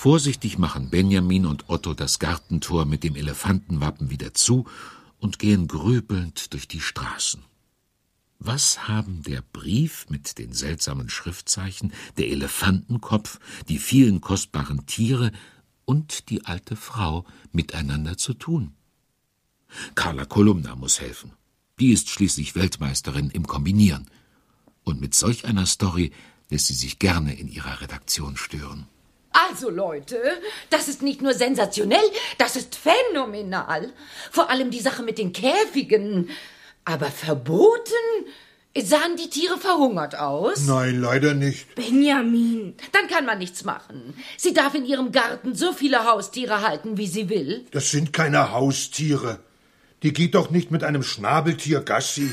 Vorsichtig machen Benjamin und Otto das Gartentor mit dem Elefantenwappen wieder zu und gehen grübelnd durch die Straßen. Was haben der Brief mit den seltsamen Schriftzeichen, der Elefantenkopf, die vielen kostbaren Tiere und die alte Frau miteinander zu tun? Carla Kolumna muss helfen. Die ist schließlich Weltmeisterin im Kombinieren. Und mit solch einer Story lässt sie sich gerne in ihrer Redaktion stören. Also Leute, das ist nicht nur sensationell, das ist phänomenal. Vor allem die Sache mit den Käfigen. Aber verboten? Sahen die Tiere verhungert aus? Nein, leider nicht. Benjamin, dann kann man nichts machen. Sie darf in ihrem Garten so viele Haustiere halten, wie sie will. Das sind keine Haustiere. Die geht doch nicht mit einem Schnabeltier Gassi.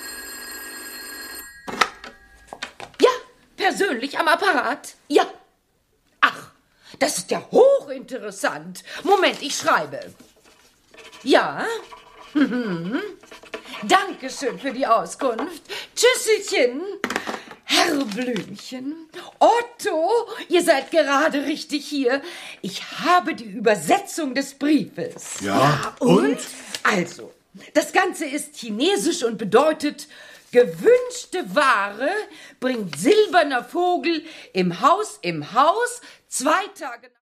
Ja, persönlich am Apparat. Ja. Ach, das ist ja hochinteressant. Moment, ich schreibe. Ja? Dankeschön für die Auskunft. Tschüsselchen. Herr Blümchen, Otto, ihr seid gerade richtig hier. Ich habe die Übersetzung des Briefes. Ja, und? Also, das Ganze ist chinesisch und bedeutet: gewünschte Ware bringt silberner Vogel im Haus, 2 Tage...